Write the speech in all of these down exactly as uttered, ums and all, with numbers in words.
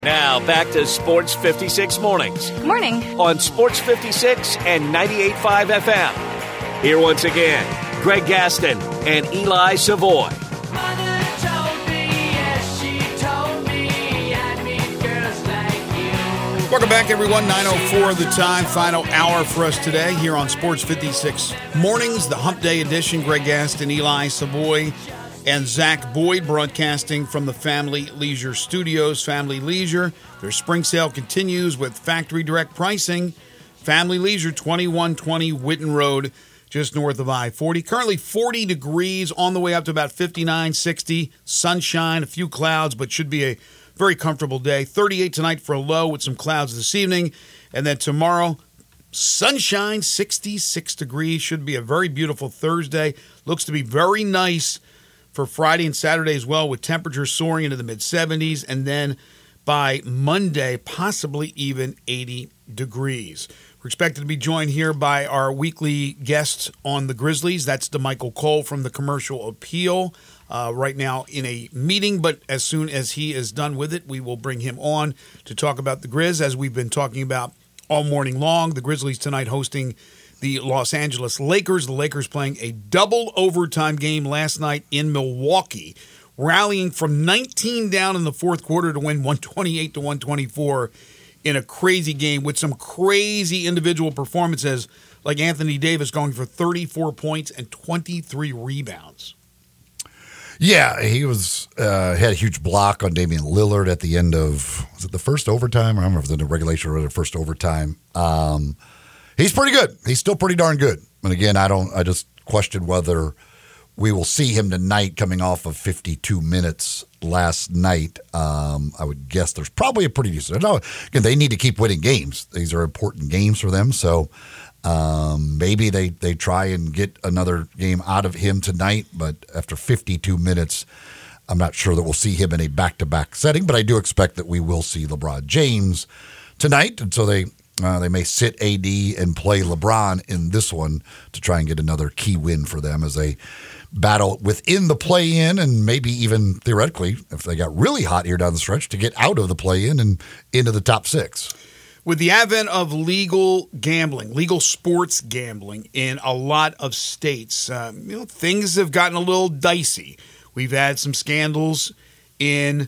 Now back to Sports fifty-six Mornings. Morning. On Sports fifty-six and ninety-eight point five F M. Here once again, Greg Gaston and Eli Savoy. Welcome back, everyone. nine oh four the time. Final hour for us today here on Sports fifty-six Mornings, the Hump Day edition. Greg Gaston, Eli Savoy, and Zach Boyd broadcasting from the Family Leisure Studios. Family Leisure, their spring sale continues with factory direct pricing. Family Leisure, twenty-one twenty Whitten Road, just north of I forty. Currently forty degrees, on the way up to about fifty-nine, sixty. Sunshine, a few clouds, but should be a very comfortable day. thirty-eight tonight for a low with some clouds this evening. And then tomorrow, sunshine, sixty-six degrees. Should be a very beautiful Thursday. Looks to be very nice for Friday and Saturday as well, with temperatures soaring into the mid-seventies. And then by Monday, possibly even eighty degrees. We're expected to be joined here by our weekly guest on the Grizzlies. That's DeMichael Cole from the Commercial Appeal. Uh, right now in a meeting, but as soon as he is done with it, we will bring him on to talk about the Grizz, as we've been talking about all morning long. The Grizzlies tonight hosting the Los Angeles Lakers. The Lakers playing a double overtime game last night in Milwaukee, rallying from nineteen down in the fourth quarter to win one twenty-eight to one twenty-four in a crazy game with some crazy individual performances, like Anthony Davis going for thirty-four points and twenty-three rebounds. Yeah, he was uh, had a huge block on Damian Lillard at the end of, was it the first overtime? I don't remember if it was in the regulation or the first overtime. Um, he's pretty good. He's still pretty darn good. And again, I don't. I just question whether we will see him tonight, coming off of fifty-two minutes last night. Um, I would guess there's probably a pretty decent. No, again, they need to keep winning games. These are important games for them. So. Um, maybe they, they try and get another game out of him tonight, but after fifty-two minutes, I'm not sure that we'll see him in a back-to-back setting, but I do expect that we will see LeBron James tonight, and so they uh, they may sit A D and play LeBron in this one to try and get another key win for them as they battle within the play-in, and maybe even theoretically, if they got really hot here down the stretch, to get out of the play-in and into the top six. With the advent of legal gambling, legal sports gambling in a lot of states, um, you know, things have gotten a little dicey. We've had some scandals in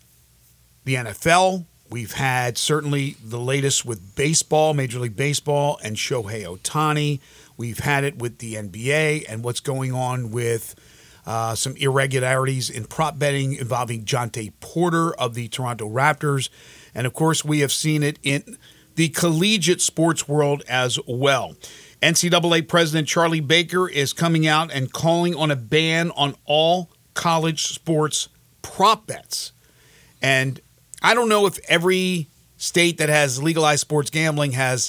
the N F L. We've had certainly the latest with baseball, Major League Baseball, and Shohei Ohtani. We've had it with the N B A and what's going on with uh, some irregularities in prop betting involving Jonte Porter of the Toronto Raptors. And, of course, we have seen it in the collegiate sports world as well. N C double A President Charlie Baker is coming out and calling on a ban on all college sports prop bets. And I don't know if every state that has legalized sports gambling has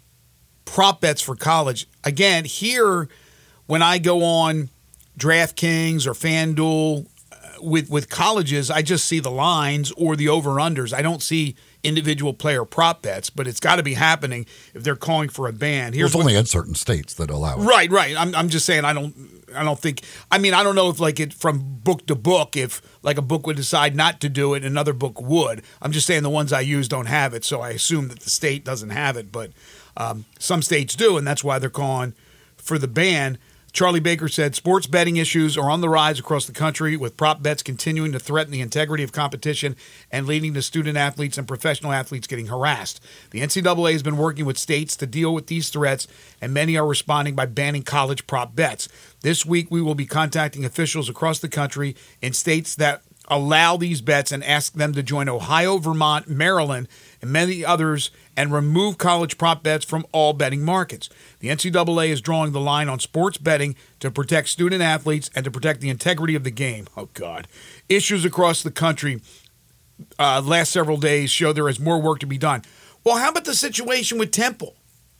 prop bets for college. Again, here, when I go on DraftKings or FanDuel, With with colleges, I just see the lines or the over-unders. I don't see individual player prop bets, but it's got to be happening if they're calling for a ban. Here's well, it's only what, in certain states that allow it. Right, right. I'm I'm just saying I don't I don't think I mean I don't know if like it from book to book, if like a book would decide not to do it, another book would. I'm just saying the ones I use don't have it, so I assume that the state doesn't have it, but um, some states do, and that's why they're calling for the ban. Charlie Baker said sports betting issues are on the rise across the country, with prop bets continuing to threaten the integrity of competition and leading to student athletes and professional athletes getting harassed. The N C double A has been working with states to deal with these threats, and many are responding by banning college prop bets. This week, we will be contacting officials across the country in states that allow these bets and ask them to join Ohio, Vermont, Maryland, and many others and remove college prop bets from all betting markets. The N C double A is drawing the line on sports betting to protect student athletes and to protect the integrity of the game. Oh, God. Issues across the country uh, last several days show there is more work to be done. Well, how about the situation with Temple?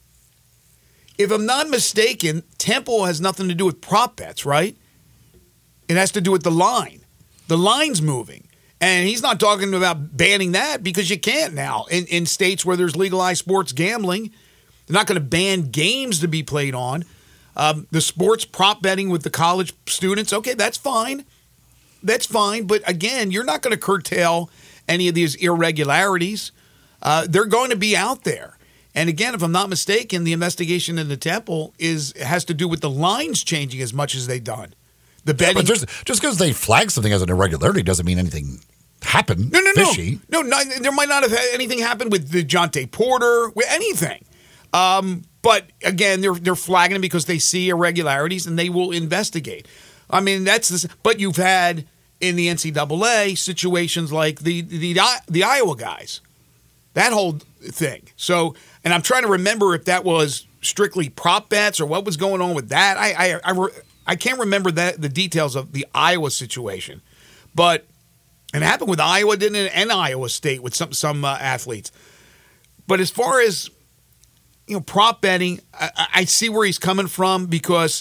If I'm not mistaken, Temple has nothing to do with prop bets, right? It has to do with the line. The line's moving. And he's not talking about banning that, because you can't now in, in states where there's legalized sports gambling. They're not going to ban games to be played on. Um, the sports prop betting with the college students, okay, that's fine. That's fine. But again, you're not going to curtail any of these irregularities, uh, they're going to be out there. And again, if I'm not mistaken, the investigation in the Temple is has to do with the lines changing as much as they've done. The betting, yeah, but just just because they flag something as an irregularity doesn't mean anything happened. No, no, fishy. no, no, no. There might not have had anything happened with the DeJounte Porter, with anything. Um, but again, they're they're flagging it because they see irregularities and they will investigate. I mean, that's this, but you've had in the N C double A situations like the the the Iowa guys, that whole thing. So, and I'm trying to remember if that was strictly prop bets or what was going on with that. I I I, I can't remember that the details of the Iowa situation, but and it happened with Iowa, didn't it, and Iowa State with some some uh, athletes. But as far as you know, prop betting, I, I see where he's coming from because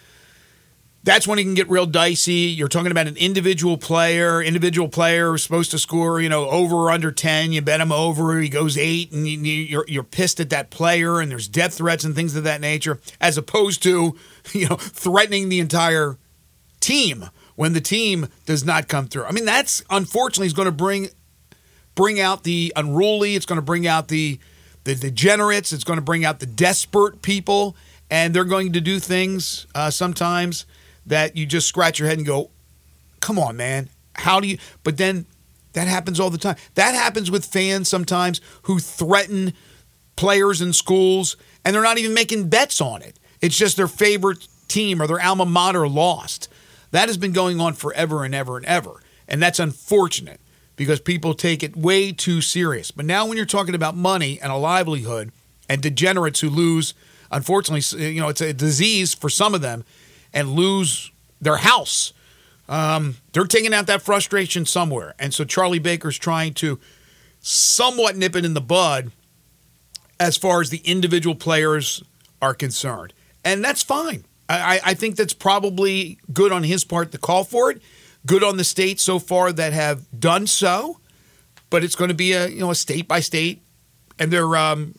that's when he can get real dicey. You're talking about an individual player. Individual player is supposed to score, you know, over or under ten. You bet him over. He goes eight, and you, you're you're pissed at that player. And there's death threats and things of that nature, as opposed to, you know, threatening the entire team when the team does not come through. I mean, that's unfortunately is going to bring bring out the unruly. It's going to bring out the the degenerates. It's going to bring out the desperate people, and they're going to do things uh, sometimes that you just scratch your head and go, come on, man. How do you – but then that happens all the time. That happens with fans sometimes who threaten players in schools, and they're not even making bets on it. It's just their favorite team or their alma mater lost. That has been going on forever and ever and ever, and that's unfortunate because people take it way too serious. But now when you're talking about money and a livelihood and degenerates who lose, unfortunately, you know, it's a disease for some of them, and lose their house. Um, they're taking out that frustration somewhere. And so Charlie Baker's trying to somewhat nip it in the bud as far as the individual players are concerned. And that's fine. I, I think that's probably good on his part to call for it. Good on the states so far that have done so. But it's going to be a you know a state by state, and their um,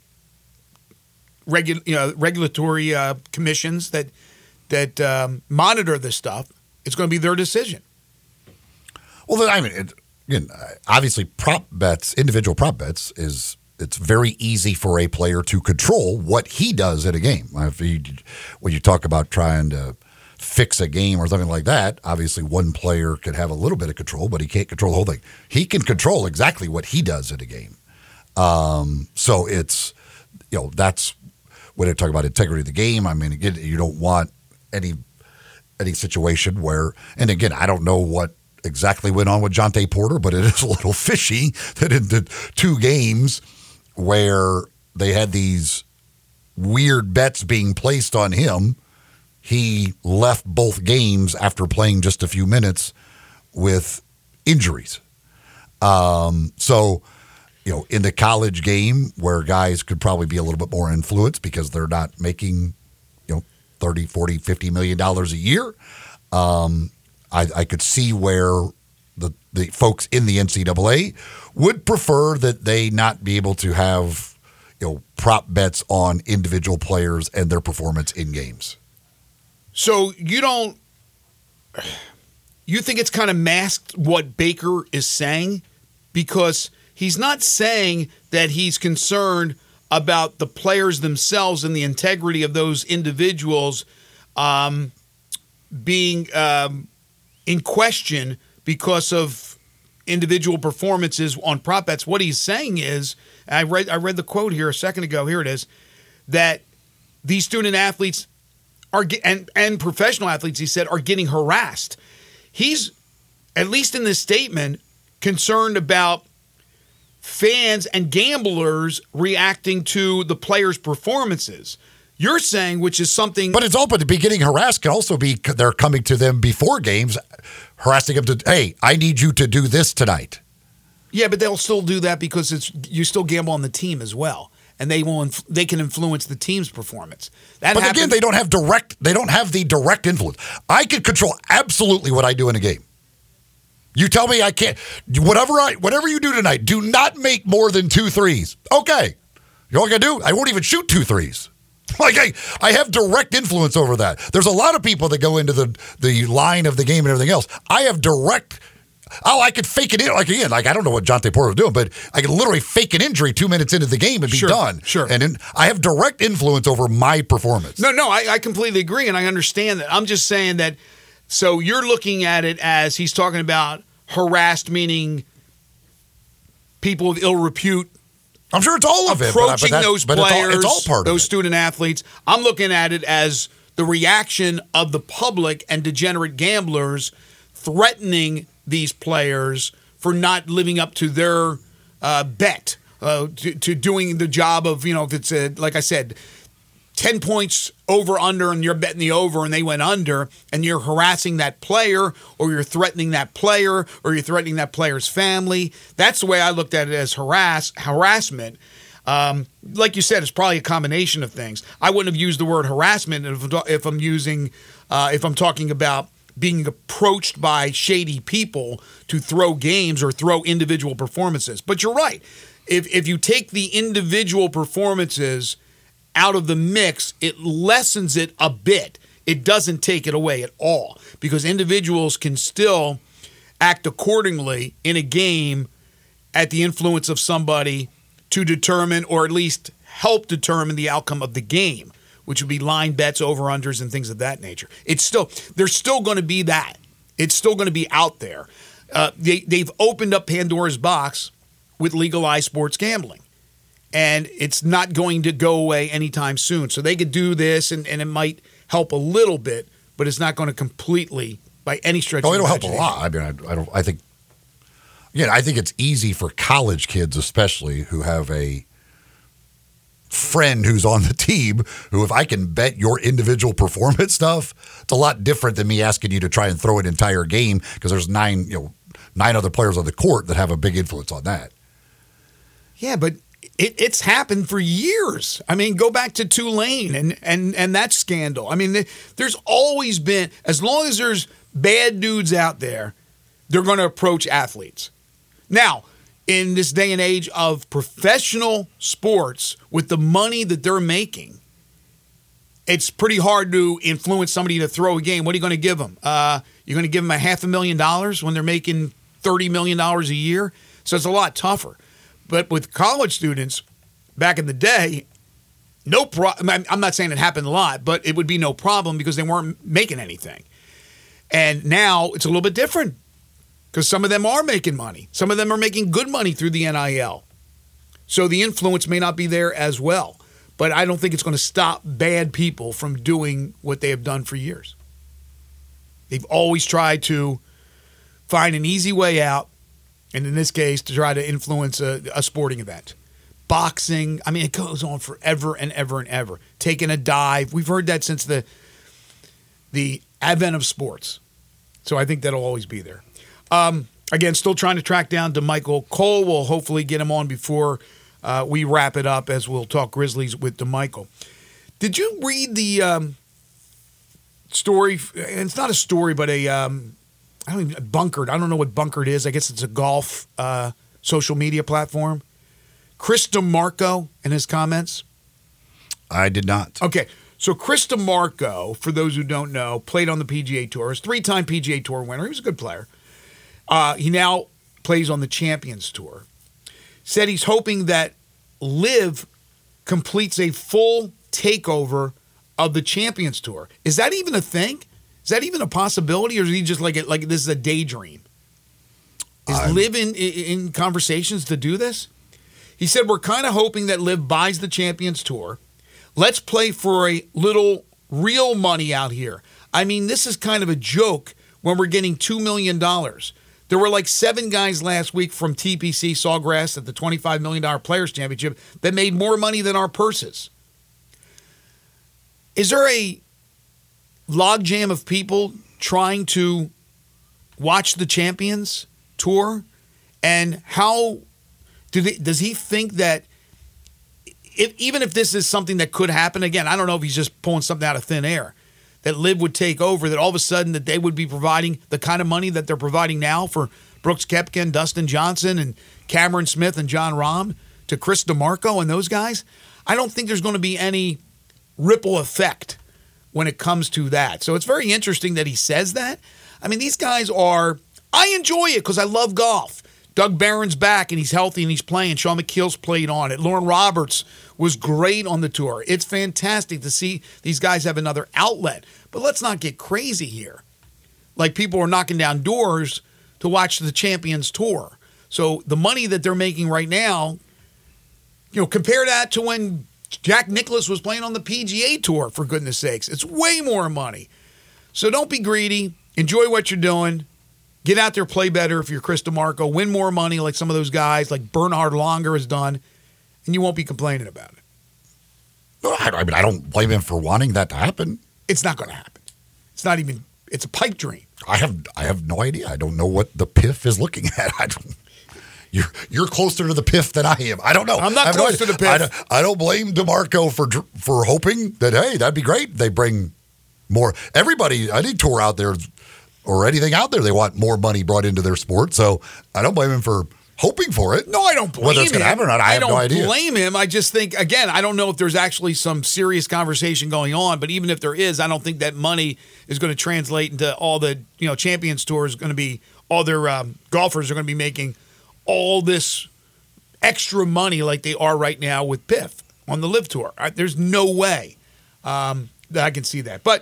regu- you know, regulatory uh, commissions that. that um, monitor this stuff. It's going to be their decision. Well, I mean, it, again, obviously prop bets, individual prop bets, is it's very easy for a player to control what he does in a game. If you, when you talk about trying to fix a game or something like that, obviously one player could have a little bit of control, but he can't control the whole thing. He can control exactly what he does in a game. Um, so it's, you know, that's when I talk about integrity of the game. I mean, again, you don't want any any situation where, and again, I don't know what exactly went on with DeJounte Porter, but it is a little fishy that in the two games where they had these weird bets being placed on him, he left both games after playing just a few minutes with injuries. Um, so, you know, in the college game where guys could probably be a little bit more influenced because they're not making, you know, thirty, forty, fifty million dollars a year. Um, I, I could see where the, the folks in the N C double A would prefer that they not be able to have, you know, prop bets on individual players and their performance in games. So you don't, you think it's kind of masked what Baker is saying? Because he's not saying that he's concerned about the players themselves and the integrity of those individuals um, being um, in question because of individual performances on prop bets. What he's saying is, I read I read the quote here a second ago, here it is, that these student athletes are and, and professional athletes, he said, are getting harassed. He's, at least in this statement, concerned about fans and gamblers reacting to the players' performances. You're saying, which is something... But it's open to be getting harassed can also be they're coming to them before games, harassing them to, hey, I need you to do this tonight. Yeah, but they'll still do that because it's you still gamble on the team as well, and they will inf- they can influence the team's performance. That but happens- again, they don't have direct. They don't have the direct influence. I can control absolutely what I do in a game. You tell me I can't. Whatever I, whatever you do tonight, do not make more than two threes. Okay, you know what I do? I won't even shoot two threes. Like I, I have direct influence over that. There's a lot of people that go into the the line of the game and everything else. I have direct oh, I could fake it in. Like, again, like, I don't know what Jonte Porter was doing, but I could literally fake an injury two minutes into the game and be sure, done. Sure. And in, I have direct influence over my performance. No, no, I, I completely agree, and I understand that. I'm just saying that, so you're looking at it as he's talking about harassed, meaning people of ill repute. I'm sure it's all of it. Approaching but, but those but players, it's all, it's all part those of it. student athletes. I'm looking at it as the reaction of the public and degenerate gamblers threatening these players for not living up to their uh, bet, uh, to, to doing the job of, you know, if it's, a, like I said, ten points over, under, and you're betting the over and they went under, and you're harassing that player, or you're threatening that player, or you're threatening that player's family. That's the way I looked at it, as harass harassment. Um, like you said, it's probably a combination of things. I wouldn't have used the word harassment if, if I'm using, uh, if I'm talking about being approached by shady people to throw games or throw individual performances. But you're right. If if you take the individual performances out of the mix, it lessens it a bit. It doesn't take it away at all, because individuals can still act accordingly in a game at the influence of somebody to determine, or at least help determine, the outcome of the game, which would be line bets, over-unders, and things of that nature. It's still, there's still going to be that. It's still going to be out there. Uh, they, they've opened up Pandora's box with legalized sports gambling, and it's not going to go away anytime soon. So they could do this, and, and it might help a little bit, but it's not going to completely, by any stretch Oh, of the it'll help a imagination. lot. I mean, I, I don't. I think. Yeah, I think it's easy for college kids, especially, who have a friend who's on the team, who, if I can bet your individual performance stuff, it's a lot different than me asking you to try and throw an entire game, because there's nine, you know, nine other players on the court that have a big influence on that. Yeah, but it, it's happened for years. I mean, go back to Tulane and and and that scandal. I mean, there's always been, as long as there's bad dudes out there, they're going to approach athletes. Now, in this day and age of professional sports, with the money that they're making, it's pretty hard to influence somebody to throw a game. What are you going to give them? Uh, you're going to give them a half a million dollars when they're making thirty million dollars a year? So it's a lot tougher. But with college students, back in the day, no problem. I'm not saying it happened a lot, but it would be no problem because they weren't making anything. And now it's a little bit different, because some of them are making money. Some of them are making good money through the N I L. So the influence may not be there as well. But I don't think it's going to stop bad people from doing what they have done for years. They've always tried to find an easy way out, and in this case, to try to influence a, a sporting event. Boxing, I mean, it goes on forever and ever and ever. Taking a dive. We've heard that since the the advent of sports. So I think that'll always be there. Um, again, still trying to track down DeMichael Cole. We'll hopefully get him on before uh, we wrap it up, as we'll talk Grizzlies with DeMichael. Did you read the um, story? And it's not a story, but a um, I don't even, Bunkered. I don't know what Bunkered is. I guess it's a golf uh, social media platform. Chris DeMarco and his comments. I did not. Okay. So Chris DeMarco, for those who don't know, played on the P G A Tour. He was a three-time P G A Tour winner. He was a good player. Uh, he now plays on the Champions Tour. Said he's hoping that LIV completes a full takeover of the Champions Tour. Is that even a thing? Is that even a possibility, or is he just like it, like this is a daydream? Is I'm... LIV in, in conversations to do this? He said, we're kind of hoping that LIV buys the Champions Tour. Let's play for a little real money out here. I mean, this is kind of a joke when we're getting two million dollars. There were like seven guys last week from T P C Sawgrass at the twenty-five million dollars Players Championship that made more money than our purses. Is there a logjam of people trying to watch the Champions Tour? And how do they, does he think that if, even if this is something that could happen, again, I don't know if he's just pulling something out of thin air, that LIV would take over, that all of a sudden that they would be providing the kind of money that they're providing now for Brooks Koepka and Dustin Johnson and Cameron Smith and John Rahm to Chris DeMarco and those guys? I don't think there's going to be any ripple effect when it comes to that. So it's very interesting that he says that. I mean, these guys are I enjoy it because I love golf. Doug Barron's back, and he's healthy, and he's playing. Sean McKeel's played on it. Lauren Roberts was great on the tour. It's fantastic to see these guys have another outlet. But let's not get crazy here. Like, people are knocking down doors to watch the Champions Tour. So the money that they're making right now, you know, compare that to when Jack Nicklaus was playing on the P G A Tour, for goodness sakes. It's way more money. So don't be greedy. Enjoy what you're doing. Get out there, play better if you're Chris DeMarco. Win more money like some of those guys, like Bernhard Langer has done, and you won't be complaining about it. No, I, I mean, I don't blame him for wanting that to happen. It's not going to happen. It's not even, it's a pipe dream. I have I have no idea. I don't know what the P I F is looking at. I don't. You're you're closer to the P I F than I am. I don't know. I'm not close no to the P I F. I don't, I don't blame DeMarco for for hoping that, hey, that'd be great. They bring more. Everybody, any tour out there or anything out there, they want more money brought into their sport. So I don't blame him for hoping for it. No, I don't blame him. Whether it's going to happen or not, I, I have no idea. I don't blame him. I just think, again, I don't know if there's actually some serious conversation going on, but even if there is, I don't think that money is going to translate into all the, you know, Champions Tours going to be, all their um, golfers are going to be making all this extra money like they are right now with P I F on the Live Tour. I, there's no way um, that I can see that. But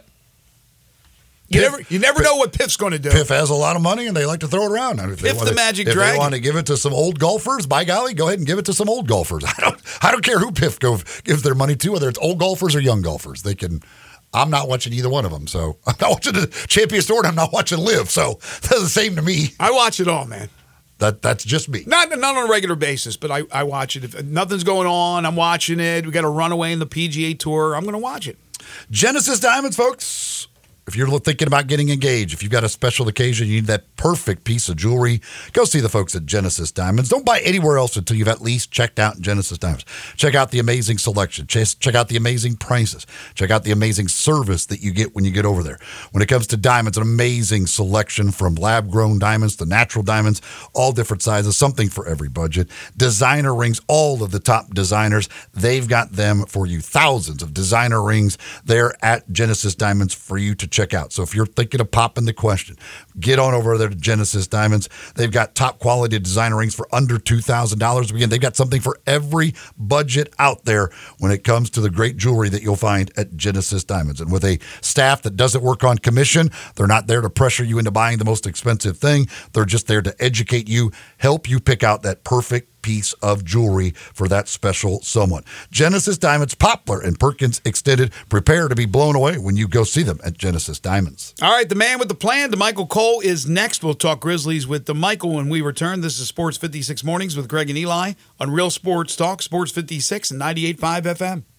you Piff, never you never Piff, know what P I F's going to do. P I F has a lot of money, and they like to throw it around. And if P I F the to, Magic if Dragon. If they want to give it to some old golfers, by golly, go ahead and give it to some old golfers. I don't I don't care who P I F go, gives their money to, whether it's old golfers or young golfers. They can. I'm not watching either one of them, so I'm not watching the Champions Tour, and I'm not watching Live, so that's the same to me. I watch it all, man. That That's just me. Not not on a regular basis, but I, I watch it. If nothing's going on, I'm watching it. We got a runaway in the P G A Tour. I'm going to watch it. Genesis Diamonds, folks. If you're thinking about getting engaged, if you've got a special occasion, you need that perfect piece of jewelry, go see the folks at Genesis Diamonds. Don't buy anywhere else until you've at least checked out Genesis Diamonds. Check out the amazing selection. Check out the amazing prices. Check out the amazing service that you get when you get over there. When it comes to diamonds, an amazing selection from lab-grown diamonds to natural diamonds, all different sizes, something for every budget. Designer rings, all of the top designers, they've got them for you. Thousands of designer rings there at Genesis Diamonds for you to check out. So if you're thinking of popping the question, get on over there to Genesis Diamonds. They've got top quality designer rings for under two thousand dollars. Again, they've got something for every budget out there when it comes to the great jewelry that you'll find at Genesis Diamonds. And with a staff that doesn't work on commission, they're not there to pressure you into buying the most expensive thing. They're just there to educate you, help you pick out that perfect piece of jewelry for that special someone. Genesis Diamonds, Poplar and Perkins Extended. Prepare to be blown away when you go see them at Genesis Diamonds. All right, the man with the plan, DeMichael Cole, is next. We'll talk Grizzlies with DeMichael when we return. This is Sports fifty-six Mornings with Greg and Eli on Real Sports Talk, Sports fifty-six and ninety-eight point five F M.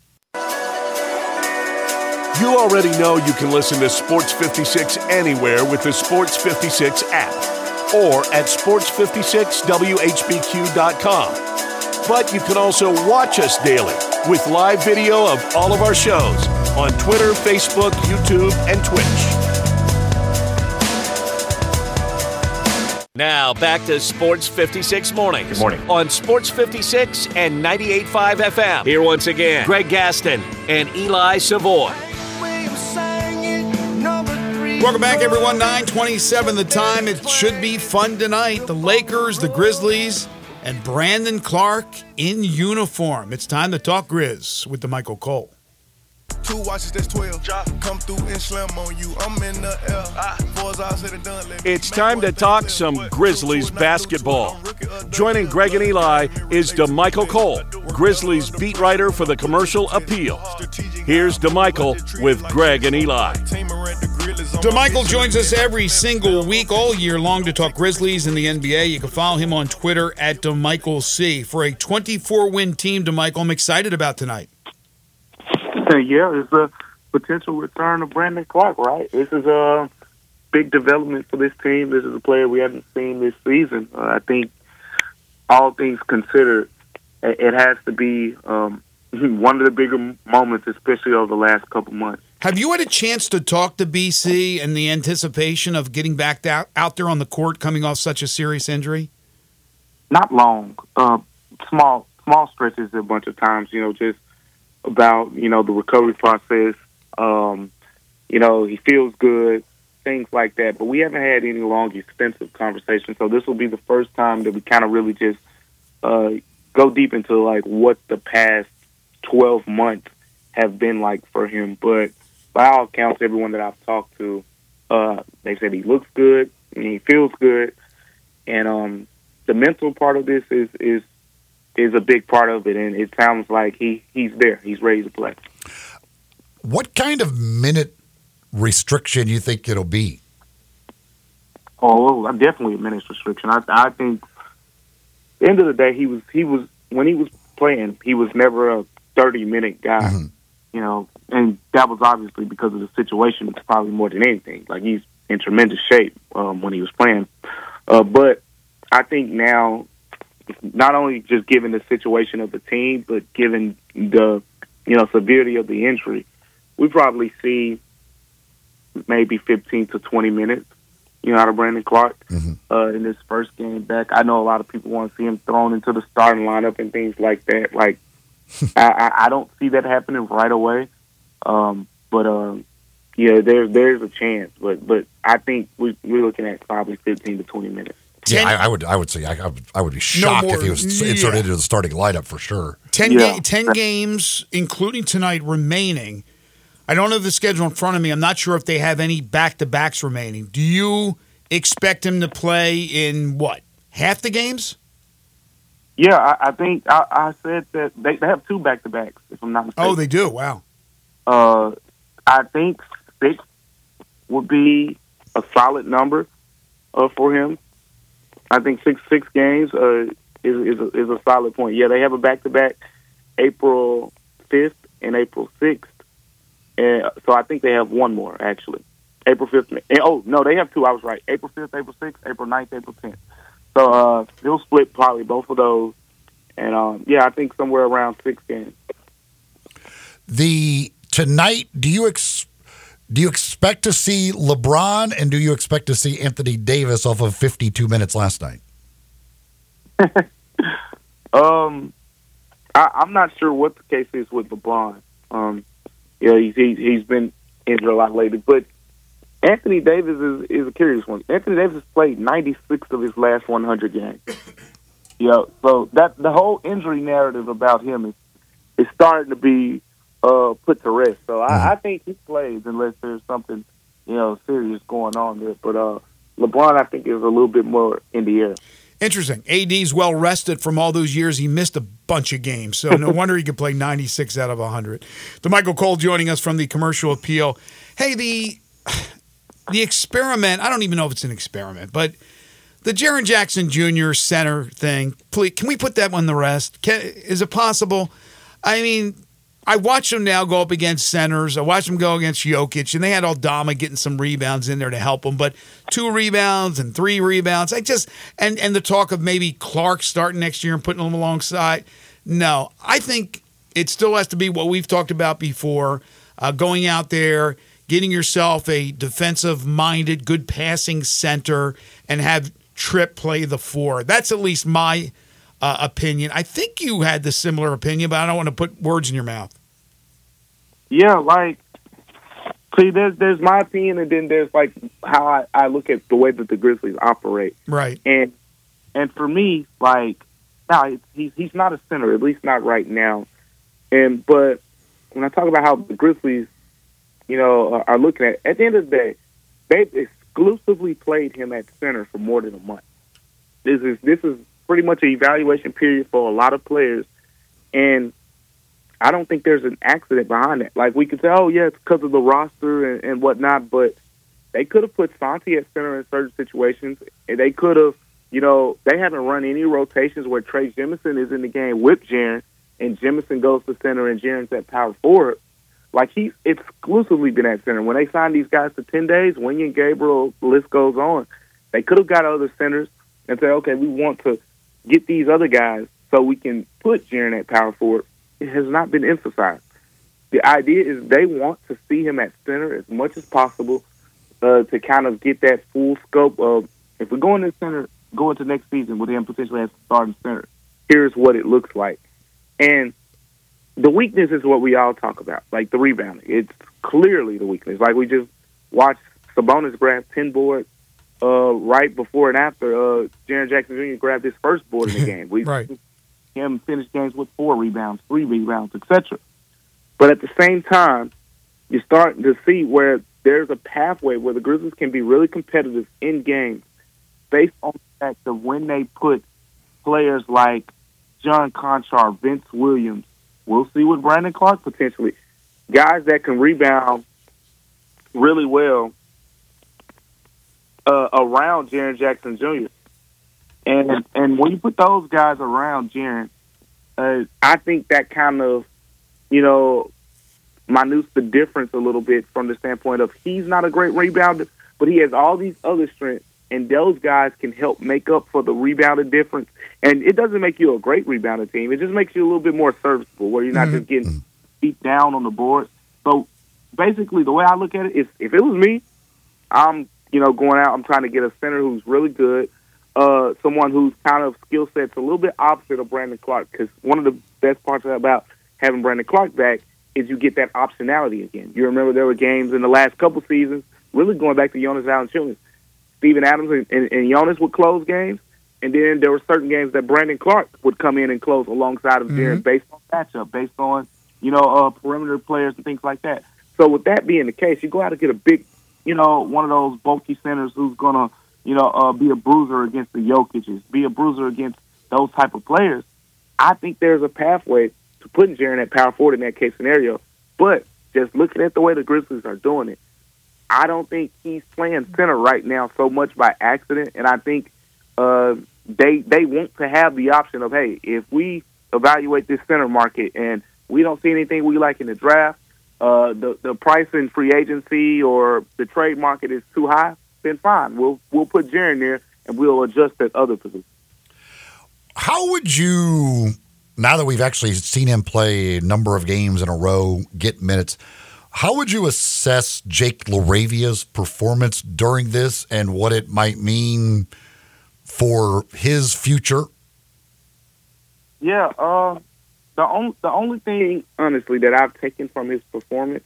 You already know you can listen to Sports fifty-six anywhere with the Sports fifty-six app or at sports fifty-six W H B Q dot com. But you can also watch us daily with live video of all of our shows on Twitter, Facebook, YouTube, and Twitch. Now back to Sports fifty-six Mornings. Good morning. On Sports fifty-six and ninety-eight point five F M. Here once again, Greg Gaston and Eli Savoy. Welcome back, everyone. nine twenty-seven the time. It should be fun tonight. The Lakers, the Grizzlies, and Brandon Clark in uniform. It's time to talk Grizz with DeMichael Cole. Two watches, that's twelve. Come through and slam on you. I'm in the air. It's time to talk some Grizzlies basketball. Joining Greg and Eli is DeMichael Cole, Grizzlies beat writer for the Commercial Appeal. Here's DeMichael with Greg and Eli. DeMichael joins us every single week all year long to talk Grizzlies in the N B A. You can follow him on Twitter at DeMichaelC. For a twenty-four win team, DeMichael, I'm excited about tonight. Yeah, it's a potential return of Brandon Clark, right? This is a big development for this team. This is a player we haven't seen this season. Uh, I think all things considered, it has to be um, one of the bigger moments, especially over the last couple months. Have you had a chance to talk to B C and the anticipation of getting back out, out there on the court coming off such a serious injury? Not long. Uh, small small stretches a bunch of times, you know, just about, you know, the recovery process. Um, you know, he feels good. things like that, but we haven't had any long, extensive conversations. So this will be the first time that we kind of really just uh, go deep into like what the past twelve months have been like for him. But by all accounts, everyone that I've talked to, uh, they said he looks good and he feels good, and um, the mental part of this is is is a big part of it, and it sounds like he he's there, he's ready to play. What kind of minute restriction you think it'll be? Oh, well, definitely a minutes restriction. I, I think at the end of the day, he was he was when he was playing, he was never a thirty minute guy, mm-hmm. you know, and that was obviously because of the situation. It's probably more than anything. Like he's in tremendous shape um, when he was playing, uh, but I think now, not only just given the situation of the team, but given the you know severity of the injury, we probably see maybe fifteen to twenty minutes, you know, out of Brandon Clark mm-hmm. uh, in this first game back. I know a lot of people want to see him thrown into the starting lineup and things like that. Like, I, I don't see that happening right away. Um, but, um, yeah, there, there's a chance. But but I think we, we're looking at probably fifteen to twenty minutes. Yeah, I, I would I would say I, I, would, I would be shocked no more, if he was inserted yeah. into the starting lineup for sure. Ten, yeah. ga- ten games, including tonight, remaining. I don't have the schedule in front of me. I'm not sure if they have any back-to-backs remaining. Do you expect him to play in, what, half the games? Yeah, I, I think I, I said that they, they have two back-to-backs, if I'm not mistaken. Oh, they do? Wow. Uh, I think six would be a solid number uh, for him. I think six six games uh, is, is, a, is a solid point. Yeah, they have a back-to-back April fifth and April sixth. And so I think they have one more, actually. April fifth. And, oh, no, they have two. I was right. April fifth, April sixth, April ninth, April tenth. So uh, they'll split probably both of those. And, um, yeah, I think somewhere around six games. The tonight, do you ex- do you expect to see LeBron and do you expect to see Anthony Davis off of fifty-two minutes last night? um, I, I'm not sure what the case is with LeBron. Um Yeah, he's, he's been injured a lot lately. But Anthony Davis is, is a curious one. Anthony Davis has played ninety-six of his last one hundred games. Yeah, so that the whole injury narrative about him is is starting to be uh, put to rest. So I, I think he plays unless there's something you know serious going on there. But uh, LeBron, I think, is a little bit more in the air. Interesting. A D's well rested from all those years. He missed a bunch of games, so no wonder he could play ninety-six out of one hundred. The Michael Cole joining us from the Commercial Appeal. Hey, the the experiment, I don't even know if it's an experiment, but the Jaren Jackson Junior center thing, please, can we put that one to rest? Can, is it possible? I mean, I watch him now go up against centers. I watch him go against Jokic, and they had Aldama getting some rebounds in there to help him. But two rebounds and three rebounds, I just and and the talk of maybe Clark starting next year and putting him alongside. No, I think it still has to be what we've talked about before: uh, going out there, getting yourself a defensive-minded, good passing center, and have Tripp play the four. That's at least my uh, opinion. I think you had the similar opinion, but I don't want to put words in your mouth. Yeah, like, see, there's there's my opinion, and then there's, like, how I, I look at the way that the Grizzlies operate. Right. And and for me, like, now, he's, he's not a center, at least not right now. And But when I talk about how the Grizzlies, you know, are, are looking at, at the end of the day, they've exclusively played him at center for more than a month. This is This is pretty much an evaluation period for a lot of players, and I don't think there's an accident behind it. Like, we could say, oh, yeah, it's because of the roster and, and whatnot, but they could have put Santi at center in certain situations, and they could have, you know, they haven't run any rotations where Trey Jemison is in the game with Jaren, and Jemison goes to center and Jaren's at power forward. Like, he's exclusively been at center. When they signed these guys to ten days, Wenyen Gabriel, the list goes on, they could have got other centers and say, okay, we want to get these other guys so we can put Jaren at power forward. It has not been emphasized. The idea is they want to see him at center as much as possible uh, to kind of get that full scope of, if we go into center, go into next season with him potentially as starting center, here's what it looks like. And the weakness is what we all talk about, like the rebounding. It's clearly the weakness. Like, we just watched Sabonis grabbed ten boards uh, right before and after uh, Jaren Jackson Junior grabbed his first board in the game. We right. him finish games with four rebounds, three rebounds, et cetera. But at the same time, you're starting to see where there's a pathway where the Grizzlies can be really competitive in games based on the fact of when they put players like John Conchar, Vince Williams, we'll see with Brandon Clark potentially, guys that can rebound really well uh, around Jaren Jackson Junior And and when you put those guys around Jaren, uh, I think that kind of, you know, minutes the difference a little bit from the standpoint of he's not a great rebounder, but he has all these other strengths, and those guys can help make up for the rebounding difference. And it doesn't make you a great rebounder team. It just makes you a little bit more serviceable where you're not mm-hmm. just getting beat down on the board. So basically the way I look at it is if it was me, I'm, you know, going out, I'm trying to get a center who's really good, uh, someone whose kind of skill set's a little bit opposite of Brandon Clark, because one of the best parts about having Brandon Clark back is you get that optionality again. You remember there were games in the last couple seasons, really going back to Jonas Valanciunas, Steven Adams and, and, and Jonas would close games, and then there were certain games that Brandon Clark would come in and close alongside of Jaren mm-hmm. based on matchup, based on, you know, uh, perimeter players and things like that. So with that being the case, you go out and get a big, you know, one of those bulky centers who's going to, you know, uh, be a bruiser against the Jokic's, be a bruiser against those type of players. I think there's a pathway to putting Jaren at power forward in that case scenario. But just looking at the way the Grizzlies are doing it, I don't think he's playing center right now so much by accident. And I think uh, they they want to have the option of, hey, if we evaluate this center market and we don't see anything we like in the draft, uh, the the price in free agency or the trade market is too high, then fine. We'll we'll put Jaren there and we'll adjust at other positions. How would you, now that we've actually seen him play a number of games in a row, get minutes, how would you assess Jake LaRavia's performance during this and what it might mean for his future? Yeah, uh, the only the only thing, honestly, that I've taken from his performance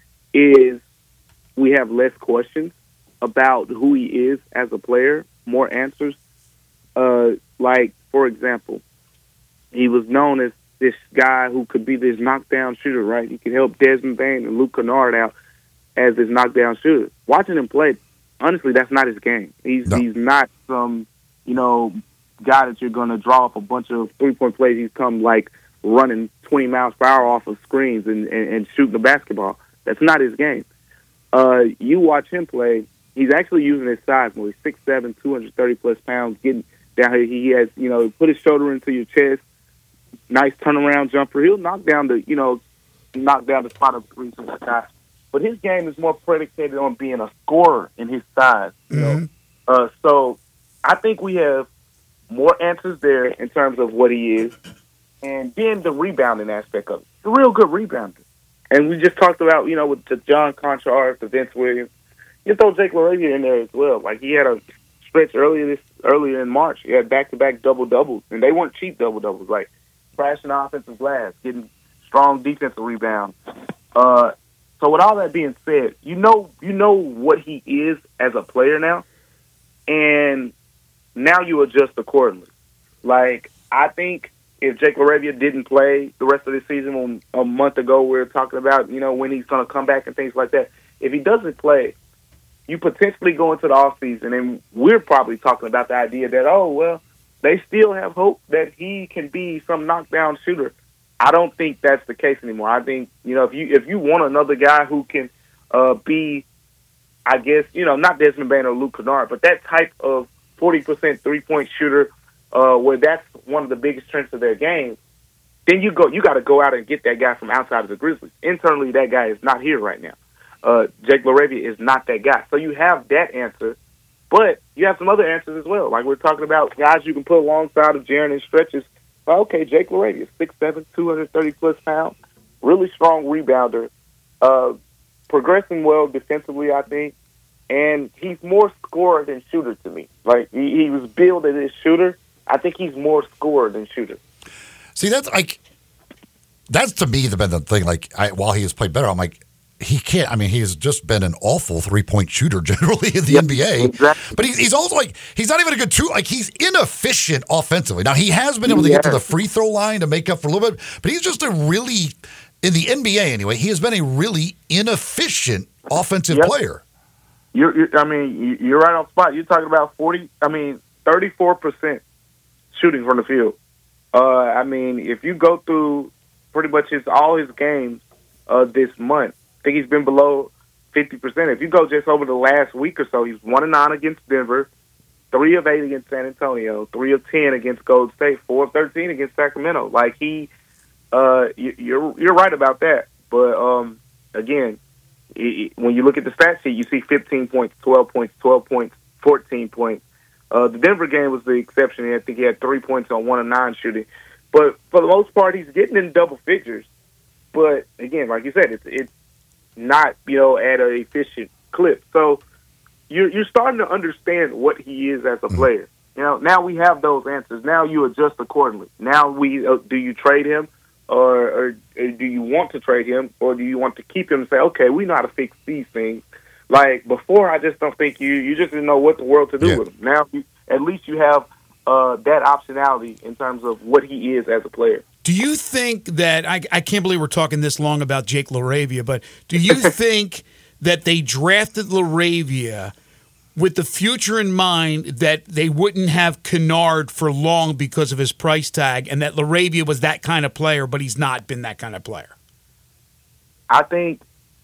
is we have less questions about who he is as a player, more answers. Uh, like, for example, he was known as this guy who could be this knockdown shooter, right? He could help Desmond Bane and Luke Kennard out as this knockdown shooter. Watching him play, honestly, that's not his game. He's no. he's not some, you know, guy that you're going to draw up a bunch of three-point plays. He's come, like, running twenty miles per hour off of screens and, and, and shooting the basketball. That's not his game. Uh, you watch him play, he's actually using his size more. He's six seven, two hundred thirty plus pounds, getting down here. He has, you know, put his shoulder into your chest, nice turnaround jumper. He'll knock down the, you know, knock down the spot of three from that guy. But his game is more predicated on being a scorer in his size. You mm-hmm. know? uh, so I think we have more answers there in terms of what he is. And then the rebounding aspect of it. He's a real good rebounder. And we just talked about, you know, with the John Conchar, the Vince Williams. You throw Jake LaRavia in there as well. Like, he had a stretch earlier this earlier in March. He had back-to-back double-doubles. And they weren't cheap double-doubles. Like, crashing offensive glass, getting strong defensive rebounds. Uh, so with all that being said, you know you know what he is as a player now. And now you adjust accordingly. Like, I think if Jake LaRavia didn't play the rest of the season, when a month ago we were talking about, you know, when he's going to come back and things like that. If he doesn't play, you potentially go into the offseason, and we're probably talking about the idea that, oh, well, they still have hope that he can be some knockdown shooter. I don't think that's the case anymore. I think, you know, if you if you want another guy who can uh, be, I guess, you know, not Desmond Bane or Luke Kennard, but that type of forty percent three-point shooter, uh, where that's one of the biggest strengths of their game, then you go. You got to go out and get that guy from outside of the Grizzlies. Internally, that guy is not here right now. Uh, Jake LaRavia is not that guy. So you have that answer, but you have some other answers as well. Like we're talking about guys you can put alongside of Jaren in stretches. Well, okay, Jake LaRavia, six seven, two hundred thirty plus pounds, really strong rebounder, uh, progressing well defensively, I think. And he's more scorer than shooter to me. Like, he, he was billed as a shooter. I think he's more scorer than shooter. See, that's like, that's to me the, the thing. Like, I, while he has played better, I'm like, he can't. I mean, he has just been an awful three point shooter generally in the Yep, N B A. exactly. But he's, he's also like he's not even a good two. Like he's inefficient offensively. Now he has been able to get to Yeah. the free throw line to make up for a little bit, but he's just a really in the N B A anyway. He has been a really inefficient offensive Yep. player. You're, you're, I mean, you- you're right on spot. You're talking about forty. I mean, thirty-four percent shooting from the field. Uh, I mean, if you go through pretty much his all his games uh, this month, I think he's been below fifty percent. If you go just over the last week or so, he's one and nine against Denver, three of eight against San Antonio, three of ten against Golden State, four of thirteen against Sacramento. Like he, uh, you, you're you're right about that. But um, again. It, when you look at the stat sheet, you see fifteen points, twelve points, twelve points, fourteen points. Uh, the Denver game was the exception. I think he had three points on one of nine shooting. But for the most part, he's getting in double figures. But, again, like you said, it's it's not, you know, at an efficient clip. So you're, you're starting to understand what he is as a player. You know, now we have those answers. Now you adjust accordingly. Now we uh, do you trade him? Or, or, or do you want to trade him, or do you want to keep him and say, okay, we know how to fix these things? Like, before, I just don't think you you just didn't know what the world to do Yeah. with him. Now, you, at least you have uh, that optionality in terms of what he is as a player. Do you think that I, I can't believe we're talking this long about Jake LaRavia, but do you think that they drafted LaRavia with the future in mind, that they wouldn't have Kennard for long because of his price tag, and that LaRavia was that kind of player, but he's not been that kind of player? I think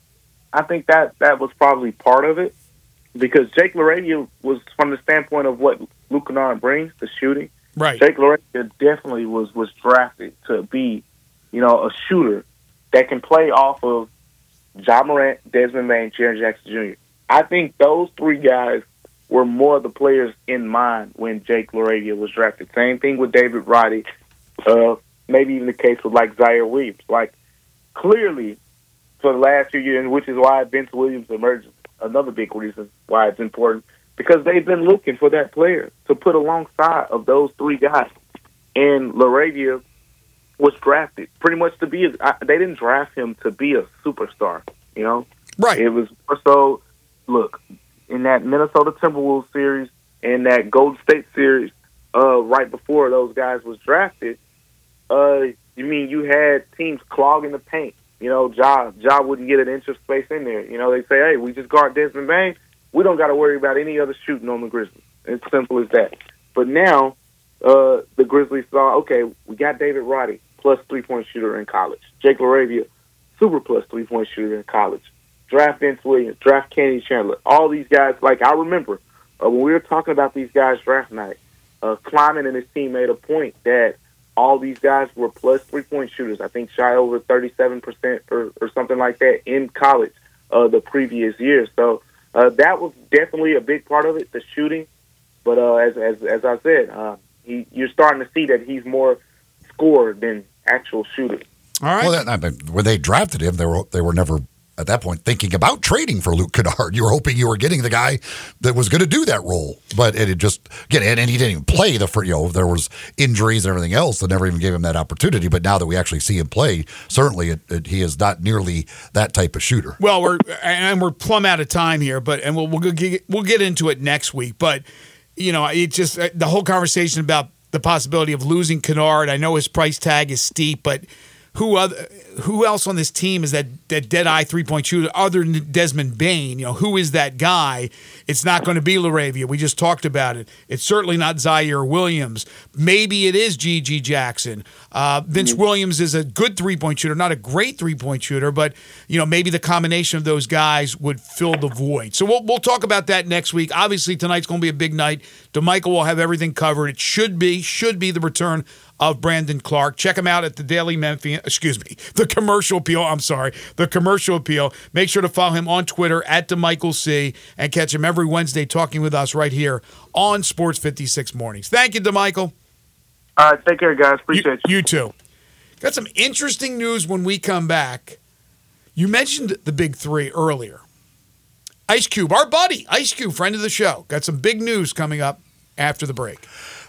I think that that was probably part of it, because Jake LaRavia was from the standpoint of what Luke Kennard brings, the shooting. Right. Jake LaRavia definitely was, was drafted to be, you know, a shooter that can play off of Ja Morant, Desmond Bain, Jaren Jackson Junior I think those three guys were more the players in mind when Jake LaRavia was drafted. Same thing with David Roddy. Uh, maybe even the case with, like, Zaire Williams. Like, clearly, for the last few years, which is why Vince Williams emerged, another big reason why it's important, because they've been looking for that player to put alongside of those three guys. And LaRavia was drafted pretty much to be a, I, they didn't draft him to be a superstar, you know? Right. It was more so, look, in that Minnesota Timberwolves series and that Golden State series, uh, right before those guys was drafted, uh, you mean you had teams clogging the paint. You know, Ja, Ja wouldn't get an inch of space in there. You know, they say, hey, we just guard Desmond Bain. We don't got to worry about any other shooting on the Grizzlies. It's simple as that. But now, uh, the Grizzlies saw, okay, we got David Roddy, plus three-point shooter in college. Jake LaRavia, super plus three-point shooter in college. Draft Vince Williams, draft Kenny Chandler. All these guys, like I remember uh, when we were talking about these guys draft night, uh, Klyman and his team made a point that all these guys were plus three-point shooters. I think shy over thirty-seven percent or, or something like that in college uh, the previous year. So uh, that was definitely a big part of it, the shooting. But uh, as, as as I said, uh, he, you're starting to see that he's more scorer than actual shooter. All right. Well, that, I mean, when they drafted him, they were they were never at that point thinking about trading for Luke Kennard. You were hoping you were getting the guy that was going to do that role, but it had just again, and, and he didn't even play the. You know, there was injuries and everything else that never even gave him that opportunity. But now that we actually see him play, certainly it, it, he is not nearly that type of shooter. Well, we're and we're plumb out of time here, but and we'll we'll get we'll get into it next week. But you know, it just the whole conversation about the possibility of losing Kennard. I know his price tag is steep, but who other who else on this team is that that dead eye three point shooter other than Desmond Bain? You know, who is that guy? It's not going to be LaRavia. We just talked about it. It's certainly not Zaire Williams. Maybe it is G G Jackson. Uh, Vince mm-hmm. Williams is a good three point shooter, not a great three point shooter, but you know, maybe the combination of those guys would fill the void. So we'll we'll talk about that next week. Obviously, tonight's going to be a big night. DeMichael will have everything covered. It should be should be the return of Brandon Clark. Check him out at the Daily Memphian, excuse me, the Commercial Appeal. I'm sorry, the Commercial Appeal. Make sure to follow him on Twitter at DeMichael C and catch him every Wednesday talking with us right here on Sports fifty-six Mornings. Thank you, DeMichael. All right, take care, guys. Appreciate you. You, you too. Got some interesting news when we come back. You mentioned the big three earlier. Ice Cube, our buddy, Ice Cube, friend of the show. Got some big news coming up after the break.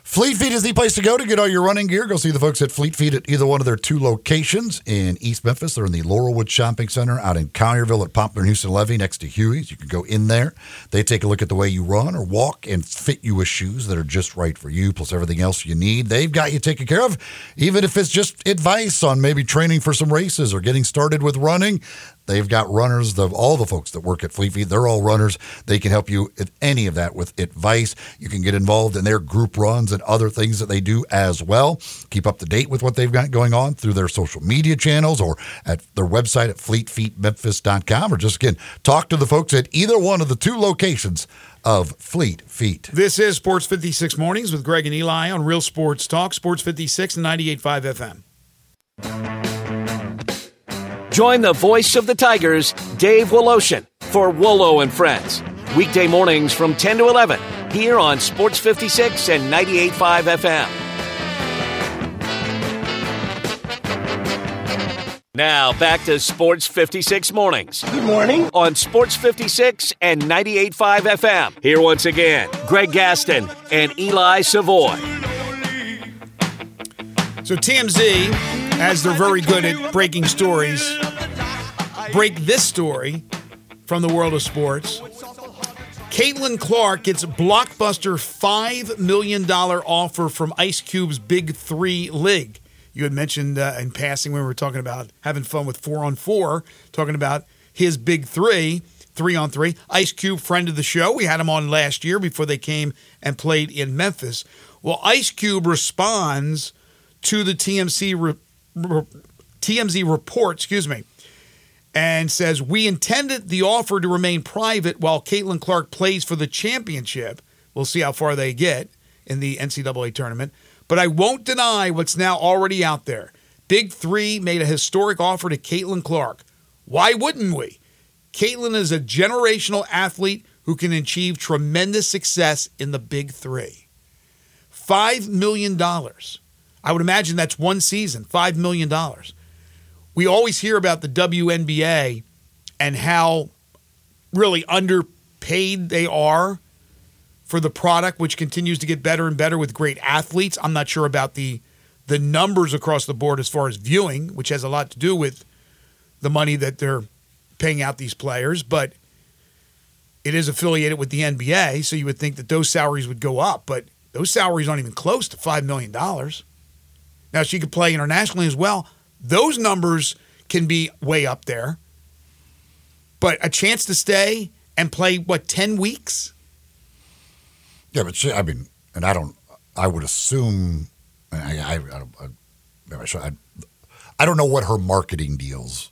Fleet Feet is the place to go to get all your running gear. Go see the folks at Fleet Feet at either one of their two locations in East Memphis. They're in the Laurelwood Shopping Center out in Collierville at Poplar and Houston Levy next to Huey's. You can go in there. They take a look at the way you run or walk and fit you with shoes that are just right for you, plus everything else you need. They've got you taken care of, even if it's just advice on maybe training for some races or getting started with running. They've got runners, the, all the folks that work at Fleet Feet, they're all runners. They can help you with any of that with advice. You can get involved in their group runs and other things that they do as well. Keep up to date with what they've got going on through their social media channels or at their website at fleet feet memphis dot com, or just, again, talk to the folks at either one of the two locations of Fleet Feet. This is Sports fifty-six Mornings with Greg and Eli on Real Sports Talk, Sports fifty-six and ninety-eight point five F M. Join the voice of the Tigers, Dave Woloshin, for Wolo and Friends. Weekday mornings from ten to eleven, here on Sports fifty-six and ninety-eight point five F M. Now, back to Sports fifty-six Mornings. Good morning. On Sports fifty-six and ninety-eight point five F M. Here once again, Greg Gaston and Eli Savoy. So T M Z, as they're very good at breaking stories, break this story from the world of sports. Caitlin Clark gets a blockbuster five million dollars offer from Ice Cube's Big Three League. You had mentioned uh, in passing when we were talking about having fun with four on four, talking about his Big Three, three on three. Ice Cube, friend of the show. We had him on last year before they came and played in Memphis. Well, Ice Cube responds to the T M Z re- re- T M Z report, excuse me, and says, we intended the offer to remain private while Caitlin Clark plays for the championship. We'll see how far they get in the N C double A tournament. But I won't deny what's now already out there. Big Three made a historic offer to Caitlin Clark. Why wouldn't we? Caitlin is a generational athlete who can achieve tremendous success in the Big Three. Five million dollars. I would imagine that's one season, five million dollars. We always hear about the W N B A and how really underpaid they are for the product, which continues to get better and better with great athletes. I'm not sure about the the numbers across the board as far as viewing, which has a lot to do with the money that they're paying out these players, but it is affiliated with the N B A, so you would think that those salaries would go up, but those salaries aren't even close to five million dollars. Now, she could play internationally as well. Those numbers can be way up there. But a chance to stay and play, what, ten weeks? Yeah, but she, I mean, and I don't, I would assume, I, I, I, don't, I, I, I don't know what her marketing deals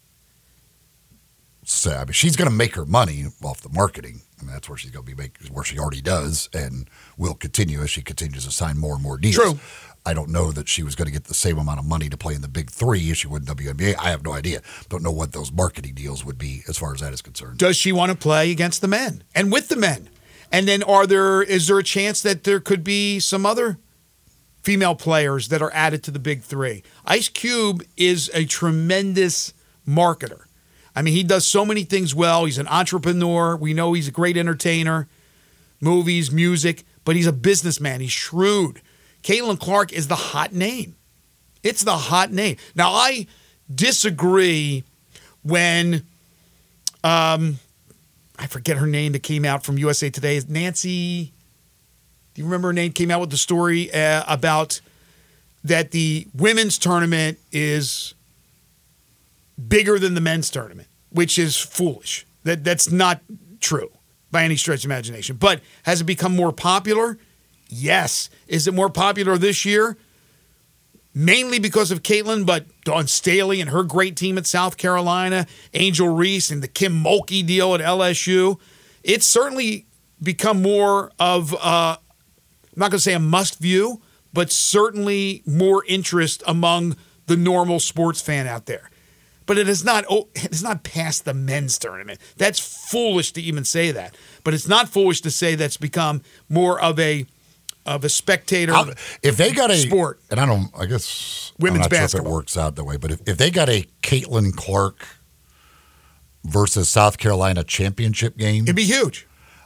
say. I mean, she's going to make her money off the marketing. I mean, that's where she's going to be making, where she already does and will continue as she continues to sign more and more deals. True. I don't know that she was going to get the same amount of money to play in the Big Three as she would in W N B A. I have no idea. Don't know what those marketing deals would be as far as that is concerned. Does she want to play against the men and with the men? And then are there is there a chance that there could be some other female players that are added to the Big Three? Ice Cube is a tremendous marketer. I mean, he does so many things well. He's an entrepreneur. We know he's a great entertainer, movies, music, but he's a businessman. He's shrewd. Caitlin Clark is the hot name. It's the hot name. Now, I disagree when, um, I forget her name that came out from U S A Today. Is Nancy, do you remember her name? Came out with the story uh, about that the women's tournament is bigger than the men's tournament, which is foolish. That That's not true by any stretch of imagination. But has it become more popular? Yes. Is it more popular this year? Mainly because of Caitlin, but Dawn Staley and her great team at South Carolina, Angel Reese and the Kim Mulkey deal at L S U. It's certainly become more of, uh, I'm not going to say a must view, but certainly more interest among the normal sports fan out there. But it is not, oh, it is not past the men's tournament. That's foolish to even say that. But it's not foolish to say that's become more of a of a spectator I'll, if they got a sport. And I don't, I guess, Women's I'm not basketball. sure if it works out that way, but if, if they got a Caitlin Clark versus South Carolina championship game, It'd be huge.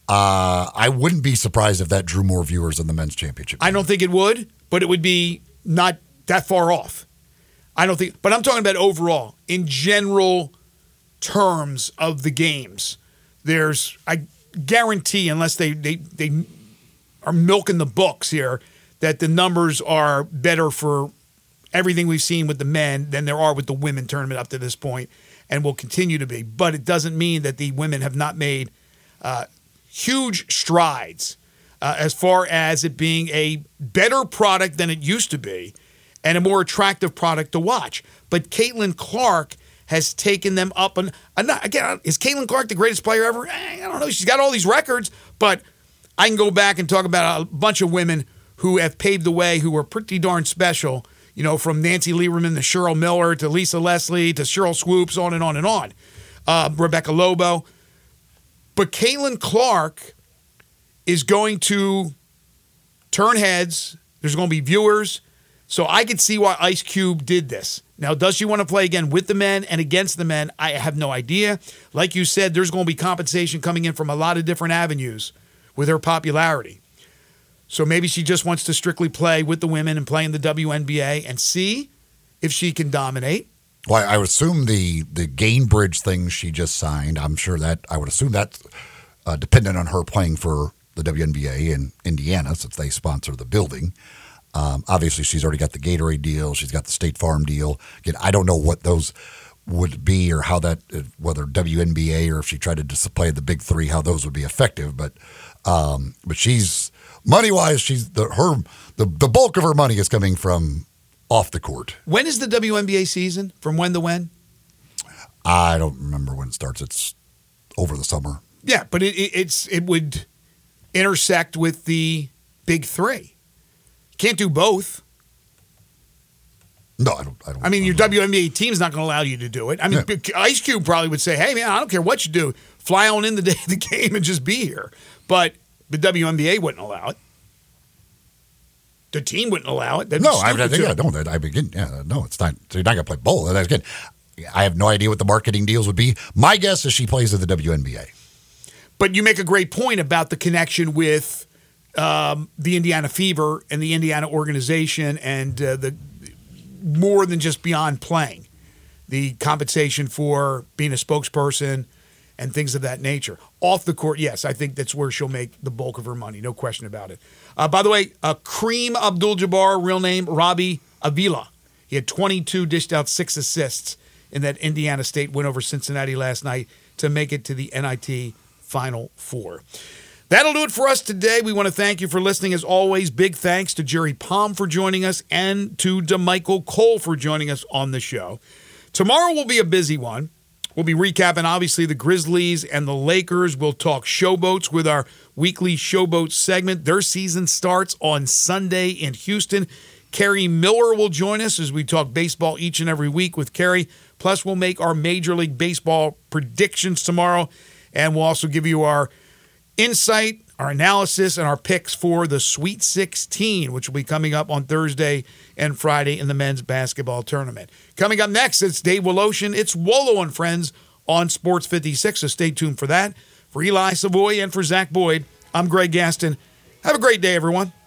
Uh, I wouldn't be surprised if that drew more viewers than the men's championship. I don't think it would, but it would be not that far off. I don't think, but I'm talking about overall, in general terms of the games. There's, I guarantee, unless they, they, they are milking the books here, that the numbers are better for everything we've seen with the men than there are with the women tournament up to this point, and will continue to be. But it doesn't mean that the women have not made uh, huge strides uh, as far as it being a better product than it used to be and a more attractive product to watch. But Caitlin Clark has taken them up. And again, is Caitlin Clark the greatest player ever? I don't know. She's got all these records, but I can go back and talk about a bunch of women who have paved the way, who were pretty darn special, you know, from Nancy Lieberman to Cheryl Miller to Lisa Leslie to Cheryl Swoops, on and on and on. Uh, Rebecca Lobo. But Caitlin Clark is going to turn heads. There's going to be viewers. So I could see why Ice Cube did this. Now, does she want to play again with the men and against the men? I have no idea. Like you said, there's going to be compensation coming in from a lot of different avenues with her popularity. So maybe she just wants to strictly play with the women and play in the W N B A and see if she can dominate. Well, I would assume the the Gainbridge thing she just signed, I'm sure that, I would assume that's uh, dependent on her playing for the W N B A in Indiana, since they sponsor the building. Um, obviously, she's already got the Gatorade deal. She's got the State Farm deal. Again, I don't know what those would be or how that, whether W N B A or if she tried to just play the big three, how those would be effective. But um, but she's, money-wise, she's the her the, the bulk of her money is coming from off the court. When is the W N B A season? From when to when? I don't remember when it starts. It's over the summer. Yeah, but it, it, it's it would intersect with the big three. Can't do both. No, I don't. I, don't, I mean, I your don't W N B A team's not going to allow you to do it. I mean, yeah. Ice Cube probably would say, hey, man, I don't care what you do. Fly on in the day of the game and just be here. But the W N B A wouldn't allow it. The team wouldn't allow it. That'd no, I, I think yeah, no. I begin. Yeah, no, it's not. You're not going to play bowl. And again, I have no idea what the marketing deals would be. My guess is she plays at the W N B A. But you make a great point about the connection with um, the Indiana Fever and the Indiana organization, and uh, the more than just beyond playing, the compensation for being a spokesperson and things of that nature. Off the court, yes, I think that's where she'll make the bulk of her money, no question about it. Uh, by the way, uh, Kareem Abdul-Jabbar, real name, Robbie Avila. He had twenty-two, dished out six assists in that Indiana State win over Cincinnati last night to make it to the N I T Final Four. That'll do it for us today. We want to thank you for listening. As always, big thanks to Jerry Palm for joining us and to DeMichael Cole for joining us on the show. Tomorrow will be a busy one. We'll be recapping, obviously, the Grizzlies and the Lakers. We'll talk showboats with our weekly showboat segment. Their season starts on Sunday in Houston. Kerry Miller will join us as we talk baseball each and every week with Kerry. Plus, we'll make our Major League Baseball predictions tomorrow. And we'll also give you our insight, our analysis, and our picks for the Sweet sixteen, which will be coming up on Thursday and Friday in the men's basketball tournament. Coming up next, it's Dave Woloshin. It's Wolo and Friends on Sports fifty-six, so stay tuned for that. For Eli Savoy and for Zach Boyd, I'm Greg Gaston. Have a great day, everyone.